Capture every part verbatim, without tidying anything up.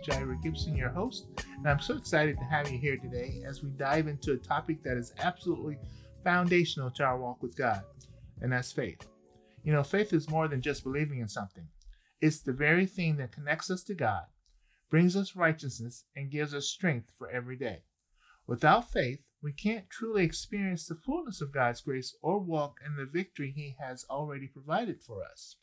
Jaira Gibson, your host, and I'm so excited to have you here today as we dive into a topic that is absolutely foundational to our walk with God, and that's faith. You know, faith is more than just believing in something. It's the very thing that connects us to God, brings us righteousness, and gives us strength for every day. Without faith, we can't truly experience the fullness of God's grace or walk in the victory He has already provided for us.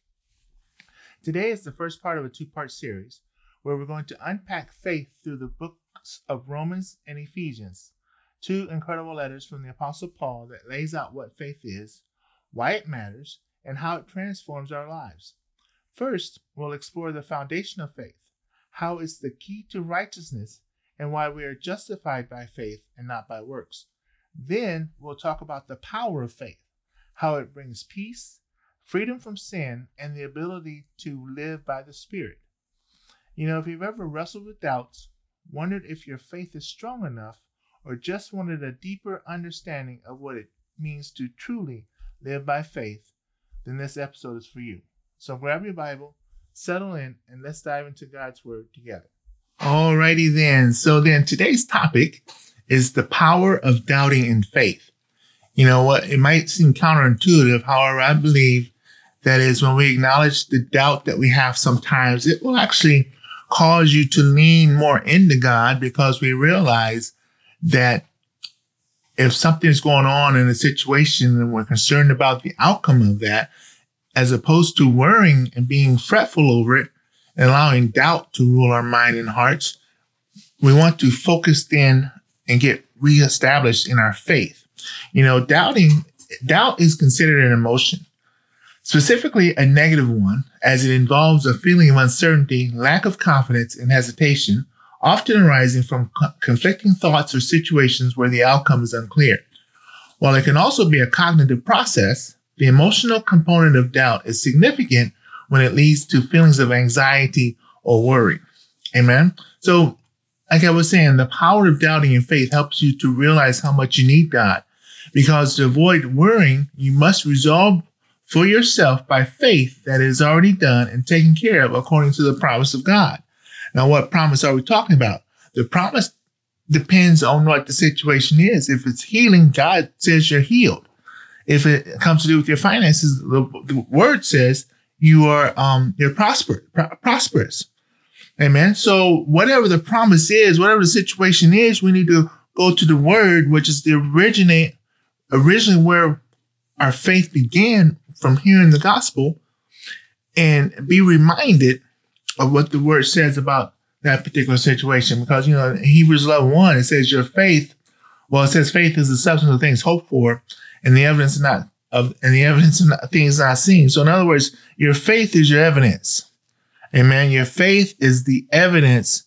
Today is the first part of a two-part series where we're going to unpack faith through the books of Romans and Ephesians, two incredible letters from the Apostle Paul that lays out what faith is, why it matters, and how it transforms our lives. First, we'll explore the foundation of faith, how it's the key to righteousness, and why we are justified by faith and not by works. Then we'll talk about the power of faith, how it brings peace, freedom from sin, and the ability to live by the Spirit. You know, if you've ever wrestled with doubts, wondered if your faith is strong enough, or just wanted a deeper understanding of what it means to truly live by faith, then this episode is for you. So grab your Bible, settle in, and let's dive into God's Word together. Alrighty then. So then today's topic is the power of doubting in faith. You know what? It might seem counterintuitive. However, I believe that is when we acknowledge the doubt that we have sometimes, it will actually cause you to lean more into God, because we realize that if something's going on in a situation and we're concerned about the outcome of that, as opposed to worrying and being fretful over it and allowing doubt to rule our mind and hearts, we want to focus in and get reestablished in our faith. You know, doubting, doubt is considered an emotion, specifically a negative one, as it involves a feeling of uncertainty, lack of confidence, and hesitation, often arising from co- conflicting thoughts or situations where the outcome is unclear. While it can also be a cognitive process, the emotional component of doubt is significant when it leads to feelings of anxiety or worry. Amen? So, like I was saying, the power of doubting in faith helps you to realize how much you need God. Because to avoid worrying, you must resolve for yourself by faith that it is already done and taken care of according to the promise of God. Now, what promise are we talking about? The promise depends on what the situation is. If it's healing, God says you're healed. If it comes to do with your finances, the, the word says you are um, you're prosper, pro- prosperous. Amen. So whatever the promise is, whatever the situation is, we need to go to the word, which is the originate, originally where our faith began, from hearing the gospel, and be reminded of what the word says about that particular situation. Because, you know, in Hebrews eleven one, it says your faith, well, it says faith is the substance of things hoped for, and the evidence not of, and the evidence of not, things not seen. So in other words, your faith is your evidence. Amen. Your faith is the evidence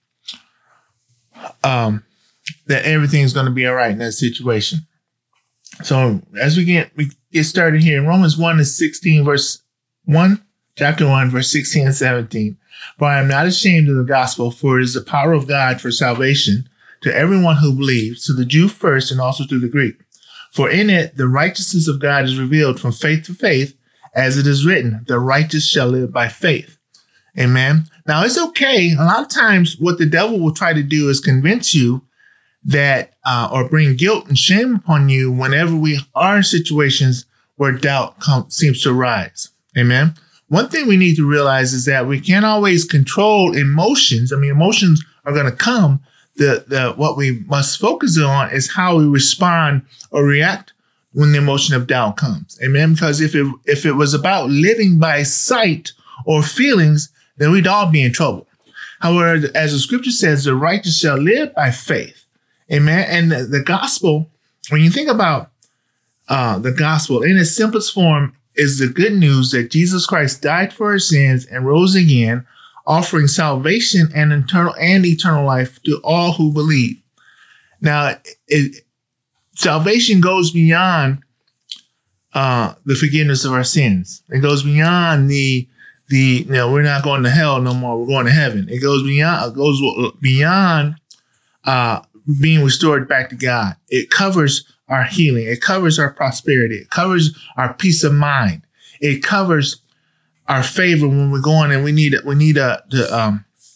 um, that everything is going to be all right in that situation. So as we get we get started here in Romans one and sixteen, verse one, chapter one, verse sixteen and seventeen. For I am not ashamed of the gospel, for it is the power of God for salvation to everyone who believes, to the Jew first and also to the Greek. For in it the righteousness of God is revealed from faith to faith, as it is written, the righteous shall live by faith. Amen. Now it's okay. A lot of times what the devil will try to do is convince you that, uh, or bring guilt and shame upon you whenever we are in situations where doubt com- seems to arise. Amen. One thing we need to realize is that we can't always control emotions. I mean, emotions are going to come. The, the, what we must focus on is how we respond or react when the emotion of doubt comes. Amen. Because if it, if it was about living by sight or feelings, then we'd all be in trouble. However, as the scripture says, the righteous shall live by faith. Amen. And the, the gospel, when you think about uh, the gospel in its simplest form, is the good news that Jesus Christ died for our sins and rose again, offering salvation and eternal and eternal life to all who believe. Now, it, salvation goes beyond uh, the forgiveness of our sins. It goes beyond the the you know we're not going to hell no more. We're going to heaven. It goes beyond. It goes beyond. Uh, being restored back to God. It covers our healing. It covers our prosperity. It covers our peace of mind. It covers our favor when we're going and we need we need a, to um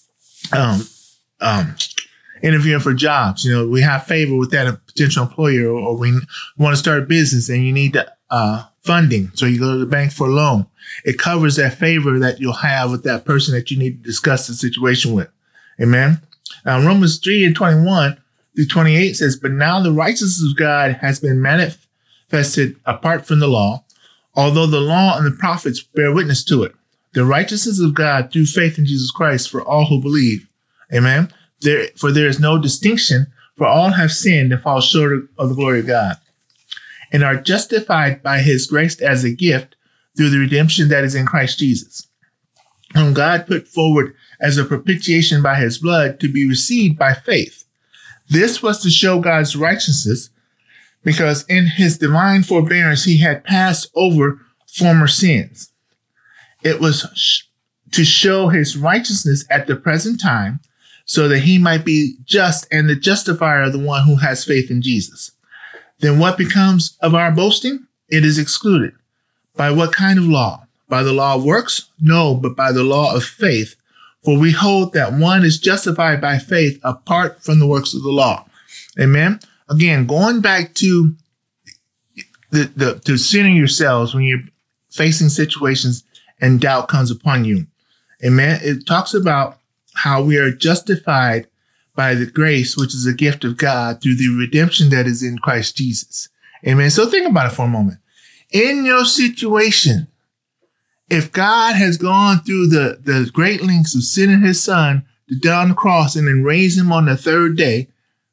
um, um, interviewing for jobs. You know, we have favor with that potential employer, or, or we want to start a business and you need the, uh, funding. So you go to the bank for a loan. It covers that favor that you'll have with that person that you need to discuss the situation with. Amen. Now, Romans three and twenty-one through twenty-eight says, but now the righteousness of God has been manifested apart from the law, although the law and the prophets bear witness to it. The righteousness of God through faith in Jesus Christ for all who believe. Amen. There, for there is no distinction, for all have sinned and fall short of the glory of God, and are justified by his grace as a gift through the redemption that is in Christ Jesus, whom God put forward as a propitiation by his blood to be received by faith. This was to show God's righteousness, because in his divine forbearance he had passed over former sins. It was sh- to show his righteousness at the present time, so that he might be just and the justifier of the one who has faith in Jesus. Then what becomes of our boasting? It is excluded. By what kind of law? By the law of works? No, but by the law of faith. For we hold that one is justified by faith apart from the works of the law. Amen. Again, going back to the, the to centering yourselves when you're facing situations and doubt comes upon you. Amen. It talks about how we are justified by the grace, which is a gift of God through the redemption that is in Christ Jesus. Amen. So think about it for a moment. In your situation, if God has gone through the, the great lengths of sending his son to die on the cross and then raise him on the third day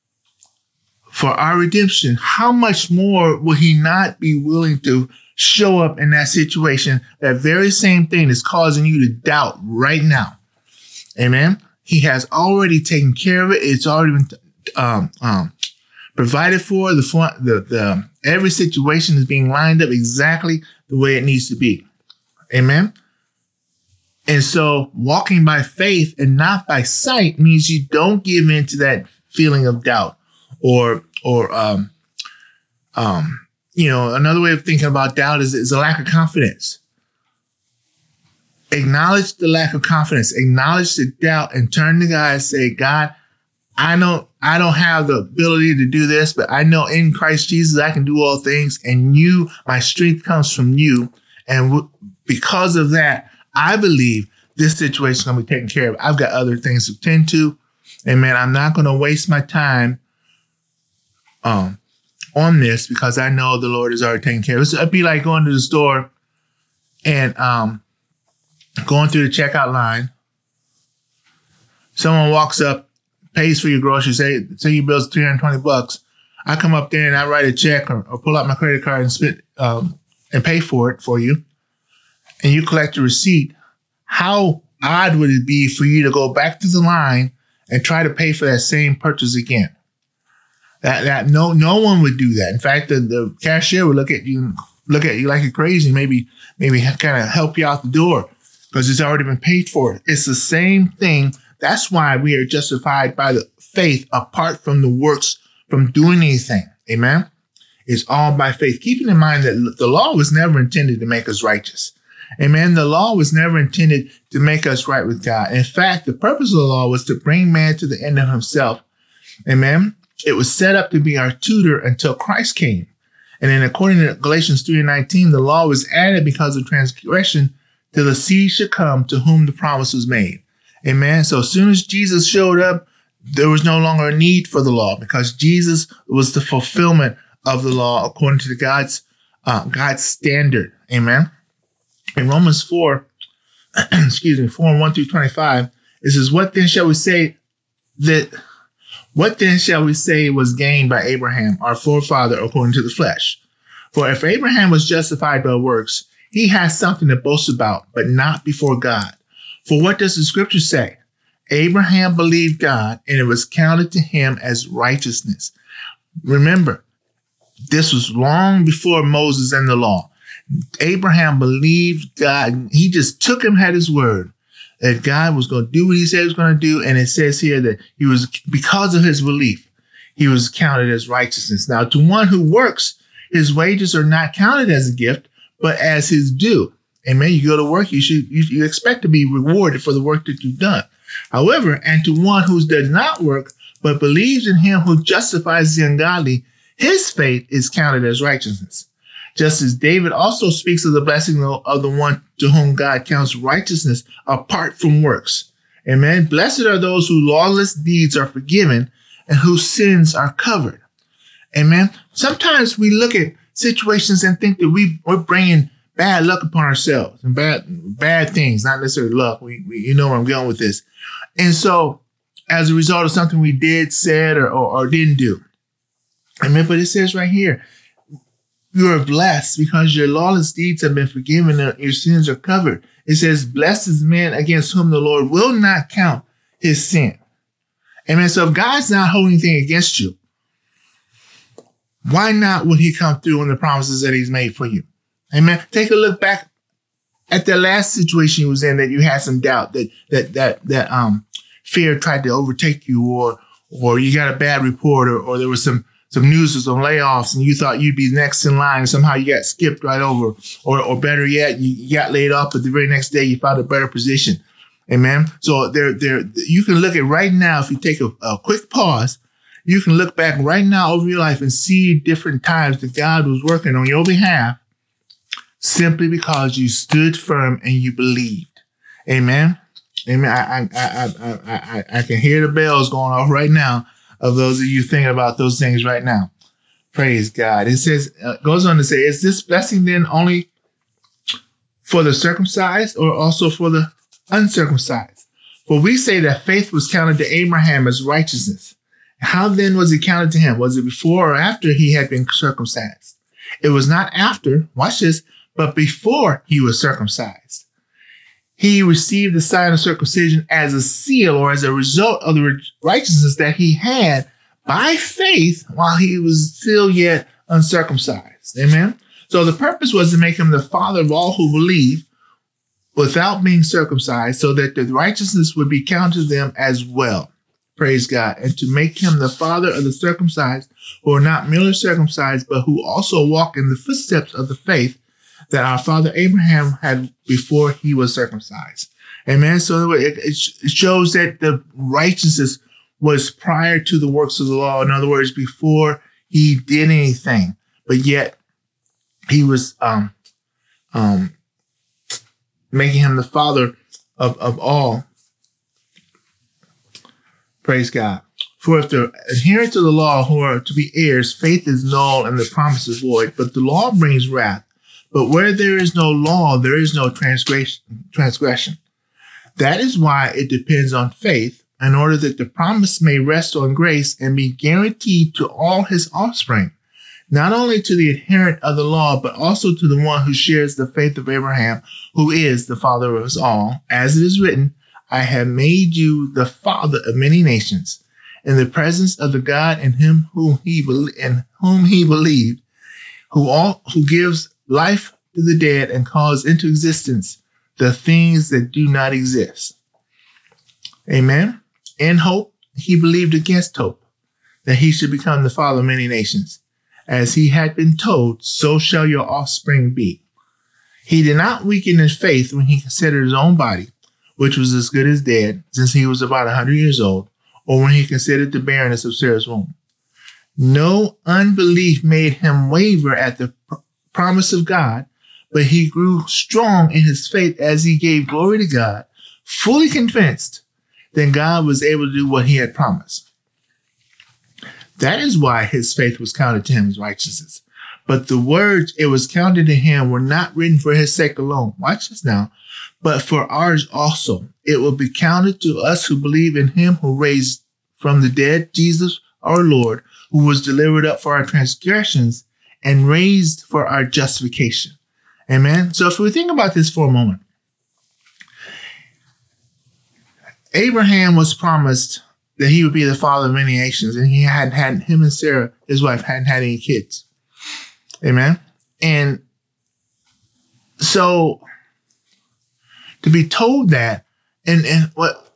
for our redemption, how much more will he not be willing to show up in that situation? That very same thing is causing you to doubt right now. Amen. He has already taken care of it. It's already been um, um, provided for. The, the the every situation is being lined up exactly the way it needs to be. Amen. And so walking by faith and not by sight means you don't give in to that feeling of doubt or or um um you know, another way of thinking about doubt is, is a lack of confidence. Acknowledge the lack of confidence, acknowledge the doubt, and turn to God and say, God, I know I don't have the ability to do this, but I know in Christ Jesus, I can do all things. And you, my strength comes from you. And w- because of that, I believe this situation is going to be taken care of. I've got other things to tend to. And man, I'm not going to waste my time um, on this because I know the Lord is already taking care of it. It'd be like going to the store and, um, going through the checkout line, someone walks up, pays for your groceries, say, say your bill's three hundred twenty bucks. I come up there and I write a check or, or pull out my credit card and spit, um, and pay for it for you. And you collect the receipt. How odd would it be for you to go back to the line and try to pay for that same purchase again? That, that no, no one would do that. In fact, the, the cashier would look at you, look at you like you're crazy, maybe, maybe kind of help you out the door, because it's already been paid for. It's the same thing. That's why we are justified by the faith apart from the works, from doing anything. Amen. It's all by faith. Keeping in mind that the law was never intended to make us righteous. Amen. The law was never intended to make us right with God. In fact, the purpose of the law was to bring man to the end of himself. Amen. It was set up to be our tutor until Christ came. And then according to Galatians three and nineteen, the law was added because of transgression till the seed should come to whom the promise was made. Amen. So as soon as Jesus showed up, there was no longer a need for the law because Jesus was the fulfillment of the law according to the God's uh, God's standard. Amen. In Romans four, excuse me, four and one through twenty-five, it says, "What then shall we say that? What then shall we say was gained by Abraham, our forefather, according to the flesh? For if Abraham was justified by works, he has something to boast about, but not before God. For what does the scripture say? Abraham believed God, and it was counted to him as righteousness." Remember, this was long before Moses and the law. Abraham believed God. He just took him at his word that God was going to do what he said he was going to do. And it says here that he was, because of his belief, he was counted as righteousness. Now, to one who works, his wages are not counted as a gift, but as his due. Amen. You go to work, you should you, you expect to be rewarded for the work that you've done. However, and to one who does not work, but believes in him who justifies the ungodly, his faith is counted as righteousness. Just as David also speaks of the blessing of the one to whom God counts righteousness apart from works. Amen. Blessed are those whose lawless deeds are forgiven and whose sins are covered. Amen. Sometimes we look at situations and think that we, we're bringing bad luck upon ourselves and bad bad things, not necessarily luck. We, we you know where I'm going with this. And so as a result of something we did, said, or, or, or didn't do. Amen. But it says right here, you are blessed because your lawless deeds have been forgiven and your sins are covered. It says, blessed is the man against whom the Lord will not count his sin. Amen. So if God's not holding anything against you, why not would he come through on the promises that he's made for you? Amen. Take a look back at the last situation you was in that you had some doubt that that that that um fear tried to overtake you, or or you got a bad report, or, or there was some some news or some layoffs and you thought you'd be next in line and somehow you got skipped right over, or or better yet, you, you got laid off, but the very next day you found a better position. Amen. So there there you can look at right now, if you take a, a quick pause, you can look back right now over your life and see different times that God was working on your behalf simply because you stood firm and you believed. Amen. Amen. I I I I I, I can hear the bells going off right now of those of you thinking about those things right now. Praise God. It says, uh, goes on to say, is this blessing then only for the circumcised or also for the uncircumcised? For we say that faith was counted to Abraham as righteousness. How then was it counted to him? Was it before or after he had been circumcised? It was not after, watch this, but before he was circumcised. He received the sign of circumcision as a seal or as a result of the righteousness that he had by faith while he was still yet uncircumcised. Amen. So the purpose was to make him the father of all who believe without being circumcised, so that the righteousness would be counted to them as well. Praise God. And to make him the father of the circumcised who are not merely circumcised, but who also walk in the footsteps of the faith that our father Abraham had before he was circumcised. Amen. So it, it shows that the righteousness was prior to the works of the law. In other words, before he did anything, but yet he was um, um, making him the father of, of all. Praise God. For if the adherents of the law who are to be heirs, faith is null and the promise is void, but the law brings wrath. But where there is no law, there is no transgression. transgression. That is why it depends on faith, in order that the promise may rest on grace and be guaranteed to all his offspring, not only to the adherent of the law, but also to the one who shares the faith of Abraham, who is the father of us all. As it is written, I have made you the father of many nations, in the presence of the God in him whom he in whom he believed, who all who gives life to the dead and calls into existence the things that do not exist. Amen. In hope, he believed against hope, that he should become the father of many nations. As he had been told, so shall your offspring be. He did not weaken in faith when he considered his own body, which was as good as dead, since he was about one hundred years old, or when he considered the barrenness of Sarah's womb. No unbelief made him waver at the pr- promise of God, but he grew strong in his faith as he gave glory to God, fully convinced that God was able to do what he had promised. That is why his faith was counted to him as righteousness. But the words it was counted to him were not written for his sake alone. Watch this now. But for ours also. It will be counted to us who believe in him who raised from the dead Jesus our Lord, who was delivered up for our transgressions and raised for our justification. Amen. So if we think about this for a moment, Abraham was promised that he would be the father of many nations, and he hadn't had, him and Sarah, his wife, hadn't had any kids. Amen. And so to be told that, and, and what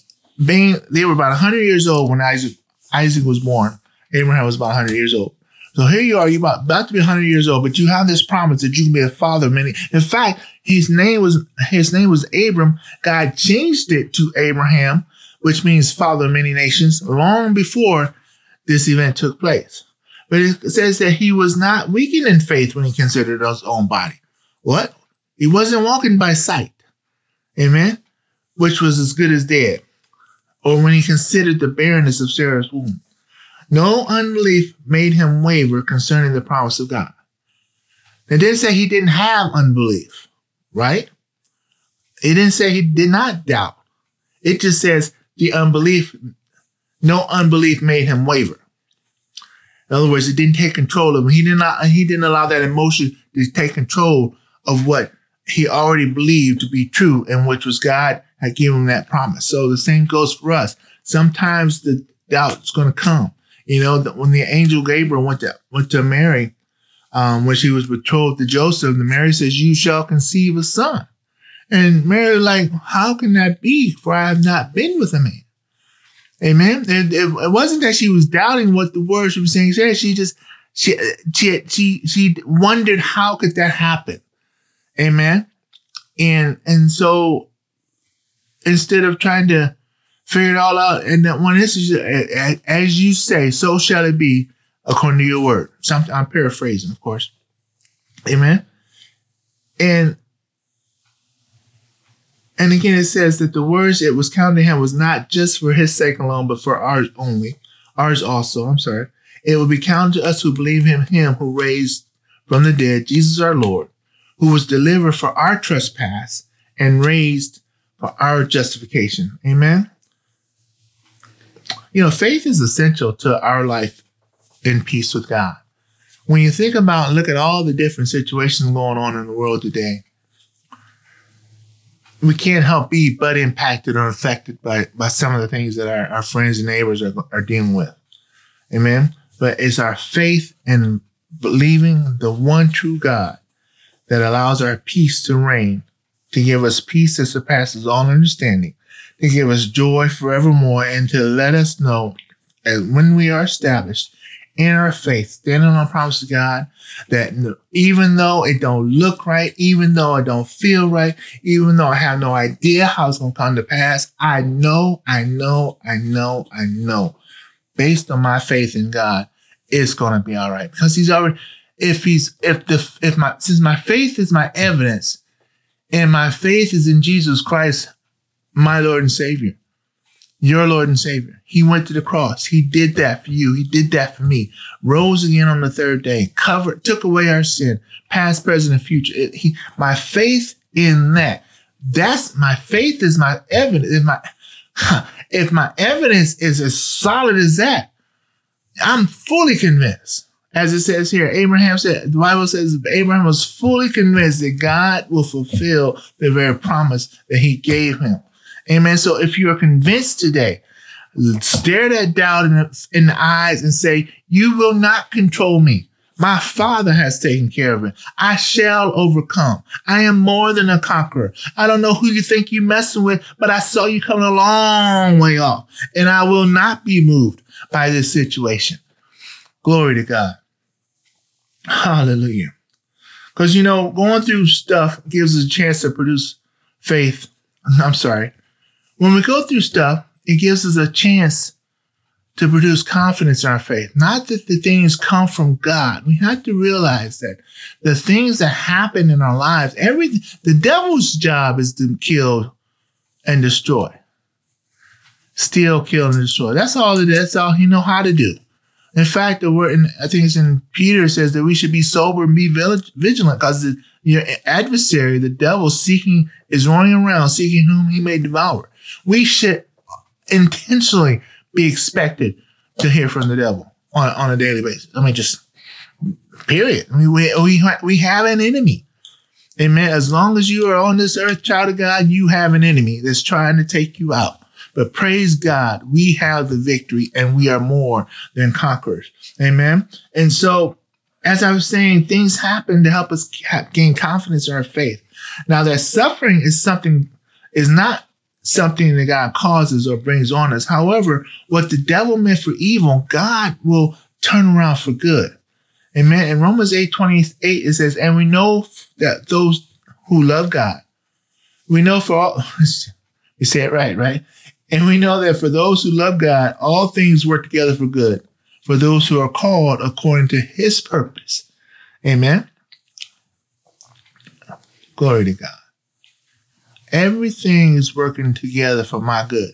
being, they were about one hundred years old when Isaac, Isaac was born. Abraham was about one hundred years old. So here you are, you're about, about to be one hundred years old, but you have this promise that you can be a father of many. In fact, his name was his name was Abram. God changed it to Abraham, which means father of many nations, long before this event took place. But it says that he was not weakened in faith when he considered his own body. What? He wasn't walking by sight. Amen? Which was as good as dead. Or when he considered the barrenness of Sarah's womb. No unbelief made him waver concerning the promise of God. It didn't say he didn't have unbelief, right? It didn't say he did not doubt. It just says the unbelief, no unbelief made him waver. In other words, it didn't take control of him. He did not, he didn't allow that emotion to take control of what he already believed to be true, and which was God had given him that promise. So the same goes for us. Sometimes the doubt's going to come. You know, when the angel Gabriel went to went to Mary, um, when she was betrothed to Joseph, the Mary says, "You shall conceive a son." And Mary was like, "How can that be? For I have not been with a man." Amen. And it, it wasn't that she was doubting what the word she was saying. She just she she she she wondered how could that happen. Amen. And and so instead of trying to figure it all out, and that one this is as you say, so shall it be according to your word. Something I'm paraphrasing, of course. Amen. And and again, it says that the words it was counted to him was not just for his sake alone, but for ours only, ours also. I'm sorry. It will be counted to us who believe in him who raised from the dead, Jesus our Lord, who was delivered for our trespass and raised for our justification. Amen. You know, faith is essential to our life in peace with God. When you think about and look at all the different situations going on in the world today, we can't help be but impacted or affected by, by some of the things that our, our friends and neighbors are, are dealing with. Amen. But it's our faith in believing the one true God that allows our peace to reign, to give us peace that surpasses all understanding, to give us joy forevermore, and to let us know that when we are established in our faith, standing on the promise of God, that even though it don't look right, even though it don't feel right, even though I have no idea how it's going to come to pass, I know, I know, I know, I know, based on my faith in God, it's going to be all right. Because he's already, if he's, if the, if my, since my faith is my evidence, and my faith is in Jesus Christ, my Lord and Savior, your Lord and Savior. He went to the cross. He did that for you. He did that for me. Rose again on the third day, covered, took away our sin, past, present, and future. It, he, my faith in that. That's my faith is my evidence. If my, if my evidence is as solid as that, I'm fully convinced. As it says here, Abraham said, the Bible says Abraham was fully convinced that God will fulfill the very promise that he gave him. Amen. So if you are convinced today, stare that doubt in the, in the eyes and say, you will not control me. My Father has taken care of it. I shall overcome. I am more than a conqueror. I don't know who you think you're messing with, but I saw you coming a long way off, and I will not be moved by this situation. Glory to God. Hallelujah. Because, you know, going through stuff gives us a chance to produce faith. I'm sorry. When we go through stuff, it gives us a chance to produce confidence in our faith. Not that the things come from God. We have to realize that the things that happen in our lives, every the devil's job is to kill and destroy. Steal, kill, and destroy. That's all it is. That's all he know how to do. In fact, the word, in, I think it's in Peter, says that we should be sober and be vigilant, because your adversary, the devil, seeking is running around, seeking whom he may devour. We should intentionally be expected to hear from the devil on, on a daily basis. I mean, just period. I mean, we, we, we have an enemy. Amen. As long as you are on this earth, child of God, you have an enemy that's trying to take you out. But praise God, we have the victory, and we are more than conquerors. Amen. And so, as I was saying, things happen to help us gain confidence in our faith. Now, that suffering is something, is not something that God causes or brings on us. However, what the devil meant for evil, God will turn around for good. Amen. In Romans eight twenty-eight, it says, and we know that those who love God, we know for all, you say it right, right? And we know that for those who love God, all things work together for good, for those who are called according to his purpose. Amen. Glory to God. Everything is working together for my good.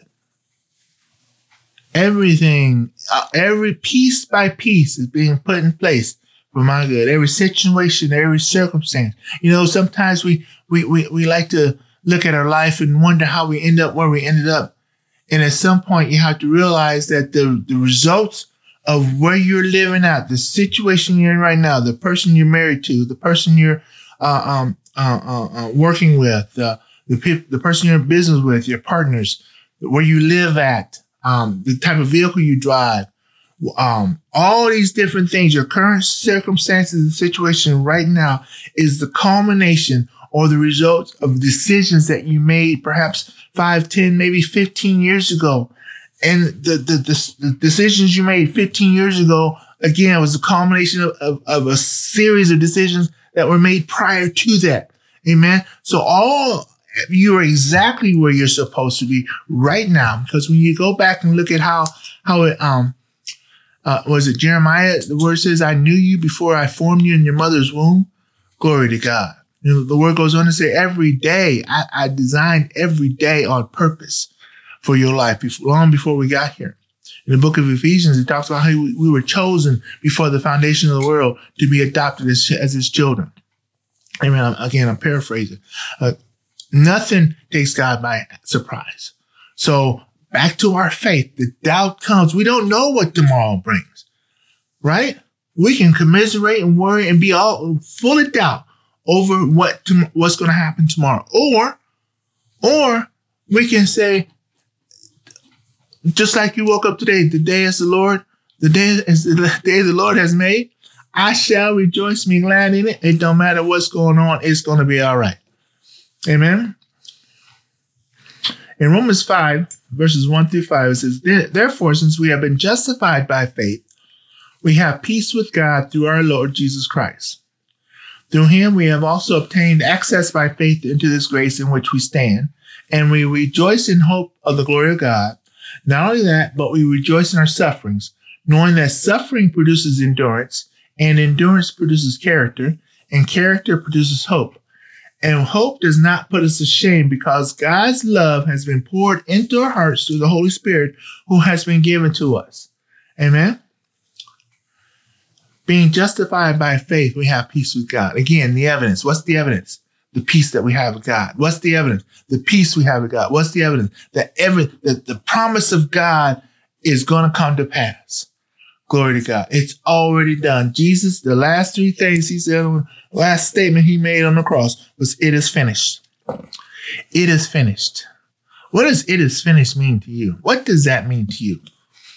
Everything, uh, every piece by piece is being put in place for my good. Every situation, every circumstance. You know, sometimes we, we, we, we like to look at our life and wonder how we end up where we ended up. And at some point, you have to realize that the, the results of where you're living at, the situation you're in right now, the person you're married to, the person you're uh, um, uh, uh, uh, working with, uh, the, pe- the person you're in business with, your partners, where you live at, um, the type of vehicle you drive, um, all these different things, your current circumstances and situation right now is the culmination or the result of decisions that you made perhaps five, ten, maybe fifteen years ago. And the, the, the, the decisions you made fifteen years ago, again, was a culmination of, of, of a series of decisions that were made prior to that. Amen. So all, you are exactly where you're supposed to be right now. Because when you go back and look at how, how it, um, uh, was it Jeremiah? The word says, I knew you before I formed you in your mother's womb. Glory to God. You know, the word goes on to say, every day, I, I designed every day on purpose for your life, before, long before we got here. In the book of Ephesians, it talks about how we, we were chosen before the foundation of the world to be adopted as, as his children. Amen. Again, I'm paraphrasing. Uh, nothing takes God by surprise. So back to our faith, the doubt comes. We don't know what tomorrow brings, right? We can commiserate and worry and be all full of doubt over what to, what's going to happen tomorrow. Or, or we can say, just like you woke up today, the day is the Lord, the day is the day the Lord has made. I shall rejoice and be glad in it. It don't matter what's going on. It's going to be all right. Amen. In Romans five, verses one through five, it says, therefore, since we have been justified by faith, we have peace with God through our Lord Jesus Christ. Through him, we have also obtained access by faith into this grace in which we stand, and we rejoice in hope of the glory of God. Not only that, but we rejoice in our sufferings, knowing that suffering produces endurance, and endurance produces character, and character produces hope. And hope does not put us to shame, because God's love has been poured into our hearts through the Holy Spirit who has been given to us. Amen. Being justified by faith, we have peace with God. Again, the evidence. What's the evidence? The peace that we have with God. What's the evidence? The peace we have with God. What's the evidence? That every that the promise of God is going to come to pass. Glory to God. It's already done. Jesus, the last three things he said, the last statement he made on the cross was, it is finished. It is finished. What does it is finished mean to you? What does that mean to you?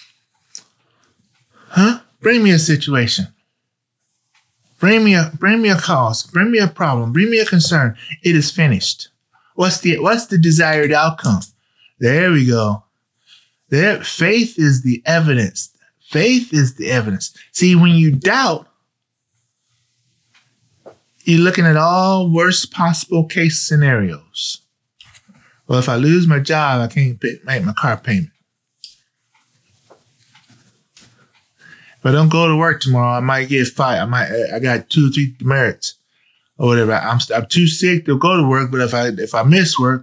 Huh? Bring me a situation. Bring me a bring me a cause. Bring me a problem. Bring me a concern. It is finished. What's the what's the desired outcome? There we go. There, faith is the evidence. Faith is the evidence. See, when you doubt, you're looking at all worst possible case scenarios. Well, if I lose my job, I can't pay, make my car payment. If I don't go to work tomorrow, I might get fired. I might, I got two or three demerits or whatever. I'm, I'm too sick to go to work, but if I, if I miss work,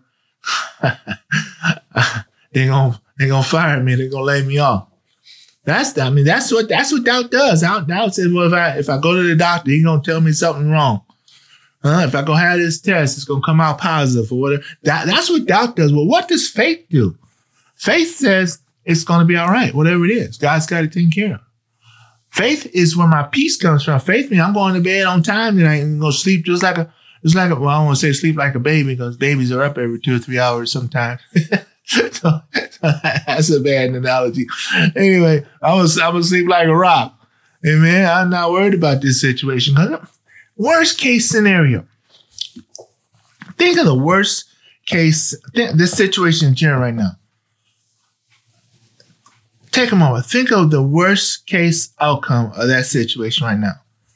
they're gonna, they're gonna fire me. They're gonna lay me off. That's, I mean, that's what, that's what doubt does. Doubt, doubt says, well, if I, if I go to the doctor, he's gonna tell me something wrong. Huh? If I go have this test, it's gonna come out positive or whatever. That, that's what doubt does. Well, what does faith do? Faith says it's gonna be all right, whatever it is. God's got it taken care of. Faith is where my peace comes from. Faith means I'm going to bed on time and I'm going to sleep just like a, just like a, well, I don't want to say sleep like a baby because babies are up every two or three hours sometimes. so, so that's a bad analogy. Anyway, I was, I was sleep like a rock. Amen. I'm not worried about this situation. Worst case scenario. Think of the worst case, this situation in general right now. Take a moment. Think of the worst case outcome of that situation right now.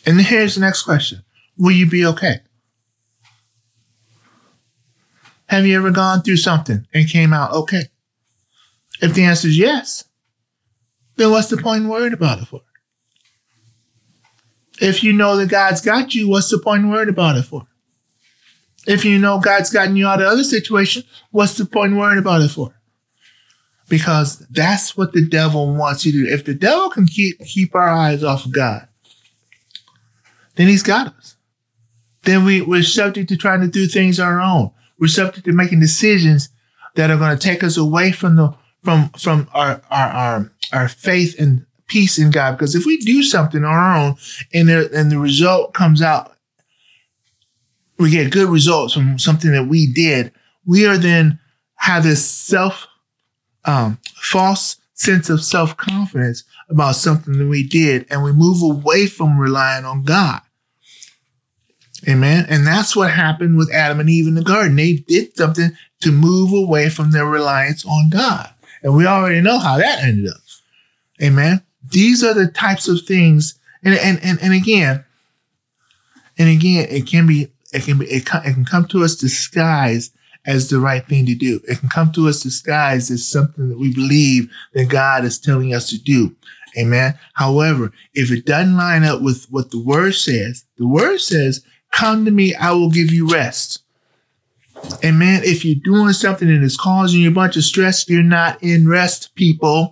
And here's the next question. Will you be okay? Have you ever gone through something and came out okay? If the answer is yes, then what's the point in worrying about it for? If you know that God's got you, what's the point in worrying about it for? If you know God's gotten you out of other situations, what's the point in worrying about it for? Because that's what the devil wants you to do. If the devil can keep, keep our eyes off of God, then he's got us. Then we, we're subject to trying to do things on our own. We're subject to making decisions that are going to take us away from the from from our our our, our faith and peace in God. Because if we do something on our own and there, and the result comes out, we get good results from something that we did, we are then have this self um, false sense of self-confidence about something that we did, and we move away from relying on God. Amen. And that's what happened with Adam and Eve in the garden. They did something to move away from their reliance on God. And we already know how that ended up. Amen. These are the types of things. And and and, and again, and again, it can be, it can be, it, it can come to us disguised as the right thing to do. It can come to us disguised as something that we believe that God is telling us to do. Amen. However, if it doesn't line up with what the word says, the word says, come to me, I will give you rest. Amen. If you're doing something that is causing you a bunch of stress, you're not in rest, people.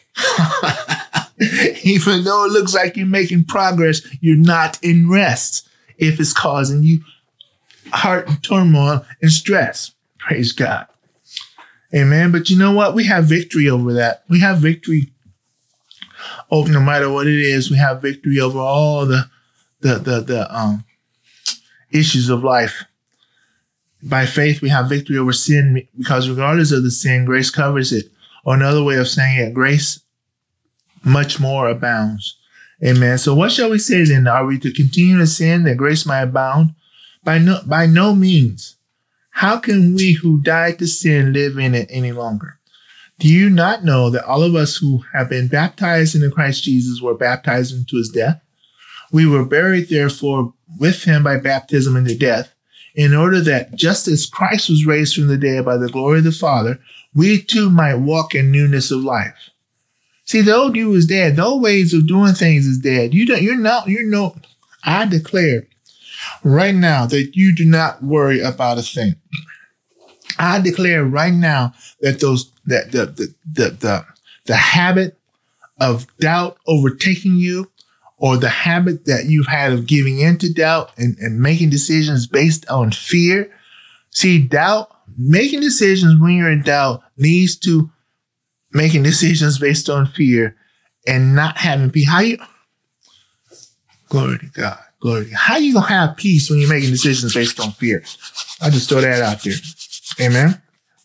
Even though it looks like you're making progress, you're not in rest if it's causing you heart turmoil and stress. Praise God. Amen. But you know what? We have victory over that. We have victory over, no matter what it is, we have victory over all the the the the um issues of life. By faith, we have victory over sin because regardless of the sin, grace covers it. Or another way of saying it, grace much more abounds. Amen. So what shall we say then? Are we to continue to sin that grace might abound? By no, by no means. How can we who died to sin live in it any longer? Do you not know that all of us who have been baptized into Christ Jesus were baptized into his death? We were buried, therefore, with him by baptism into death, in order that just as Christ was raised from the dead by the glory of the Father, we too might walk in newness of life. See, the old you is dead. The old ways of doing things is dead. You don't, you're not, you're no, I declare right now that you do not worry about a thing. I declare right now that those, that the, the, the, the, the habit of doubt overtaking you, or the habit that you've had of giving in to doubt and, and making decisions based on fear. See, doubt, making decisions when you're in doubt leads to making decisions based on fear and not having peace. How you, glory to God, glory to God. How you gonna have peace when you're making decisions based on fear? I just throw that out there. Amen.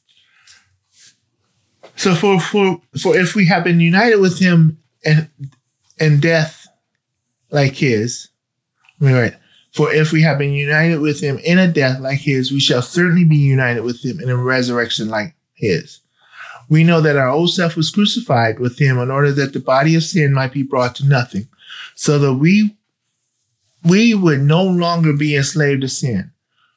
So for, for, for if we have been united with him in, in death, like his, right? For if we have been united with him in a death like his, we shall certainly be united with him in a resurrection like his. We know that our old self was crucified with him in order that the body of sin might be brought to nothing, so that we we would no longer be enslaved to sin.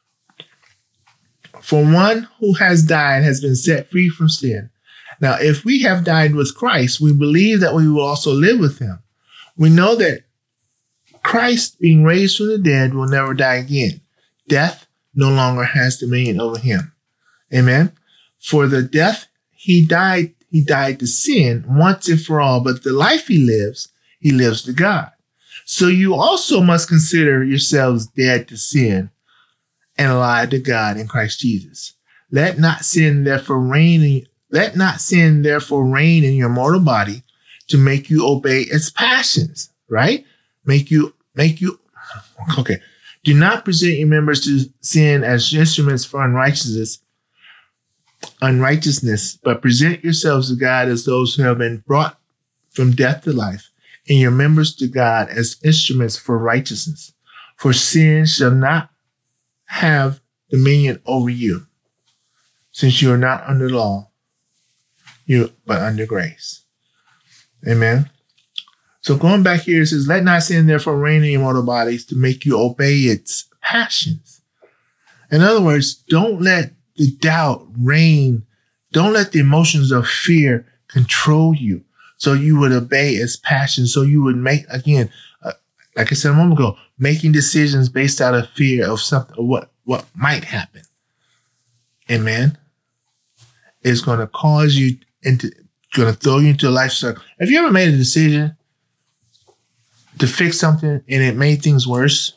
For one who has died has been set free from sin. Now, if we have died with Christ, we believe that we will also live with him. We know that Christ, being raised from the dead, will never die again. Death no longer has dominion over him. Amen. For the death he died, he died to sin once and for all, but the life he lives, he lives to God. So you also must consider yourselves dead to sin and alive to God in Christ Jesus. Let not sin therefore reign in, let not sin therefore reign in your mortal body to make you obey its passions, right? Make you, make you, okay. Do not present your members to sin as instruments for unrighteousness, unrighteousness, but present yourselves to God as those who have been brought from death to life, and your members to God as instruments for righteousness. For sin shall not have dominion over you, since you are not under law, you but under grace. Amen. So going back here, it says, let not sin therefore reign in your mortal bodies to make you obey its passions. In other words, don't let the doubt reign. Don't let the emotions of fear control you. So you would obey its passions. So you would make, again, uh, like I said a moment ago, making decisions based out of fear of something, of what, what might happen. Amen. It's going to cause you into, going to throw you into a life circle. Have you ever made a decision to fix something and it made things worse?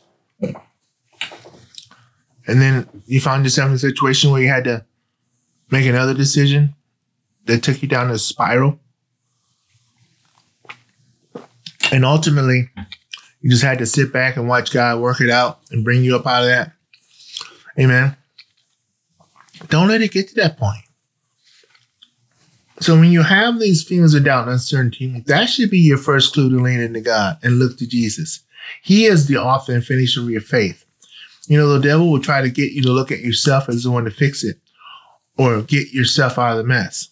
And then you found yourself in a situation where you had to make another decision that took you down a spiral. And ultimately, you just had to sit back and watch God work it out and bring you up out of that. Amen. Don't let it get to that point. So when you have these feelings of doubt and uncertainty, that should be your first clue to lean into God and look to Jesus. He is the author and finisher of your faith. You know, the devil will try to get you to look at yourself as the one to fix it or get yourself out of the mess.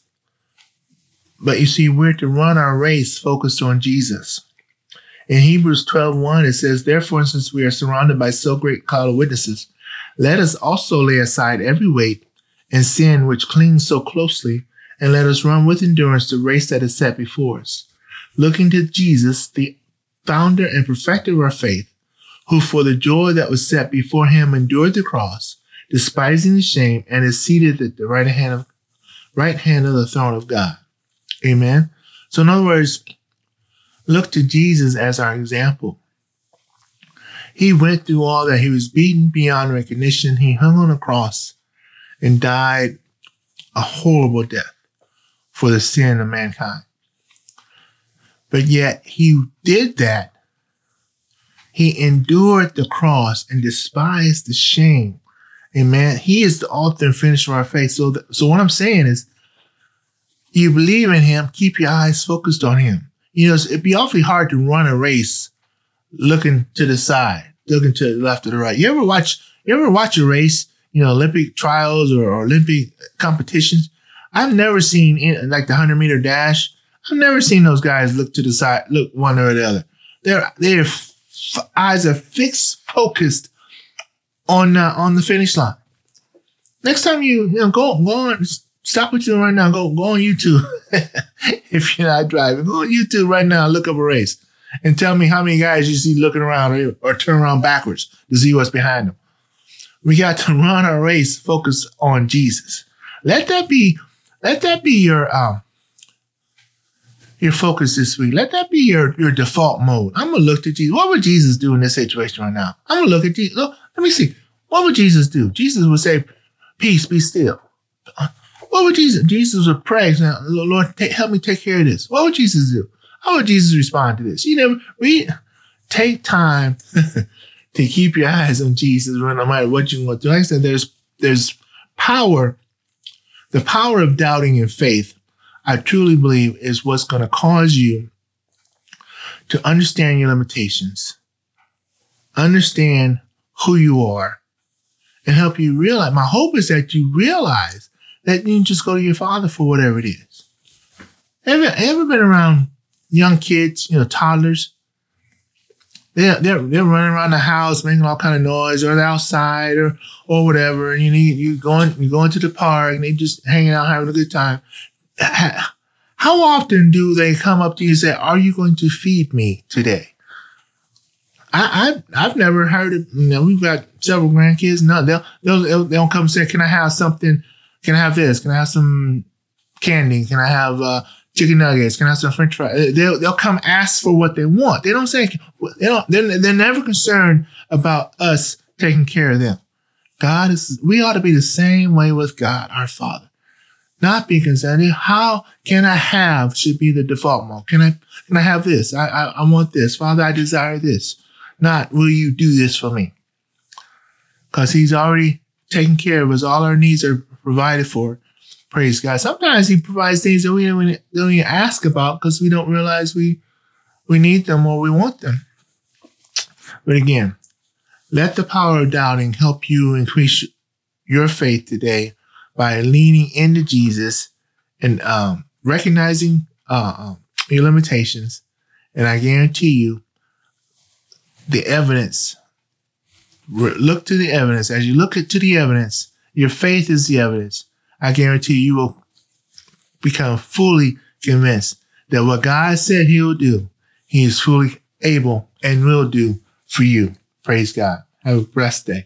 But you see, we're to run our race focused on Jesus. In Hebrews twelve one, it says, therefore, since we are surrounded by so great a cloud of witnesses, let us also lay aside every weight and sin which clings so closely, and let us run with endurance the race that is set before us, looking to Jesus, the founder and perfecter of our faith, who for the joy that was set before him endured the cross, despising the shame, and is seated at the right hand of, right hand of the throne of God. Amen. So in other words, look to Jesus as our example. He went through all that. He was beaten beyond recognition. He hung on a cross and died a horrible death for the sin of mankind. But yet he did that. He endured the cross and despised the shame. Amen. He is the author and finisher of our faith. So, the, so what I'm saying is, you believe in him, keep your eyes focused on him. You know, it'd be awfully hard to run a race looking to the side, looking to the left or the right. You ever watch, you ever watch a race, you know, Olympic trials or, or Olympic competitions? I've never seen, in, like the hundred meter dash, I've never seen those guys look to the side, look one or the other. Their, their f- eyes are fixed, focused on, uh, on the finish line. Next time you, you know, go, go on, stop what you're doing right now. Go, go on YouTube. If you're not driving, go on YouTube right now, look up a race and tell me how many guys you see looking around or, or turn around backwards to see what's behind them. We got to run our race focused on Jesus. Let that be, let that be your, um, your focus this week. Let that be your, your default mode. I'm going to look to Jesus. What would Jesus do in this situation right now? I'm going to look at Jesus. Look, let me see. What would Jesus do? Jesus would say, peace, be still. What would Jesus? Jesus would pray, Lord, take, help me take care of this. What would Jesus do? How would Jesus respond to this? You never read. Take time to keep your eyes on Jesus, no matter what you're going to do. Like I said, there's there's power. The power of doubting and faith, I truly believe, is what's going to cause you to understand your limitations, understand who you are, and help you realize. My hope is that you realize that you can just go to your Father for whatever it is. Ever, ever been around young kids, you know, toddlers? They're, they're, they're running around the house making all kind of noise, or they're outside or, or whatever. And you know, you going, you going to the park and they just hanging out, having a good time. How often do they come up to you and say, are you going to feed me today? I, I've, I've never heard it. You know, we've got several grandkids. No, they'll, they'll, they'll, they'll come and say, can I have something? Can I have this? Can I have some candy? Can I have uh, chicken nuggets? Can I have some French fries? They'll, they'll come ask for what they want. They don't say, they don't, they're, they're never concerned about us taking care of them. God is, we ought to be the same way with God, our Father. Not be concerned. How can I have should be the default mode. Can I, can I have this? I, I, I want this. Father, I desire this. Not, will you do this for me? Because he's already taken care of us. All our needs are provided for. Praise God. Sometimes he provides things that we don't even, don't even ask about because we don't realize we we need them or we want them. But again, let the power of doubting help you increase your faith today by leaning into Jesus and um, recognizing uh, um, your limitations And I guarantee you, the evidence, look to the evidence. As you look to the evidence, your faith is the evidence. I guarantee you will become fully convinced that what God said he will do, he is fully able and will do for you. Praise God. Have a blessed day.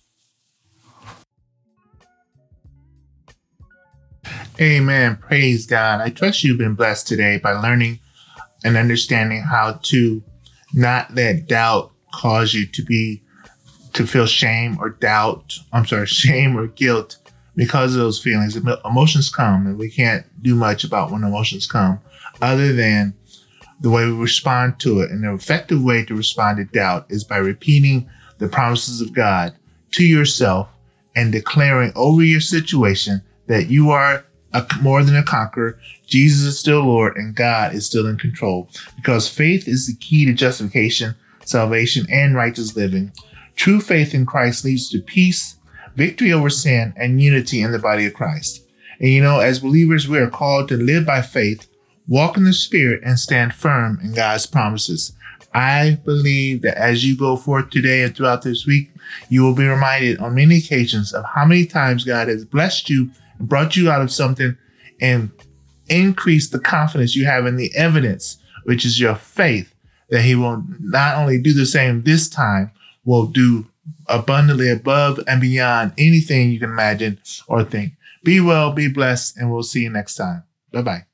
Amen. Praise God. I trust you've been blessed today by learning and understanding how to not let doubt cause you to be, to feel shame or doubt. I'm sorry, shame or guilt because of those feelings. Emotions come, and we can't do much about when emotions come other than the way we respond to it. And the effective way to respond to doubt is by repeating the promises of God to yourself and declaring over your situation that you are a, more than a conqueror. Jesus is still Lord and God is still in control, because faith is the key to justification, salvation, and righteous living. True faith in Christ leads to peace, victory over sin, and unity in the body of Christ. And you know, as believers, we are called to live by faith, walk in the Spirit, and stand firm in God's promises. I believe that as you go forth today and throughout this week, you will be reminded on many occasions of how many times God has blessed you and brought you out of something and increased the confidence you have in the evidence, which is your faith, that he will not only do the same this time, will do abundantly above and beyond anything you can imagine or think. Be well, be blessed, and we'll see you next time. Bye-bye.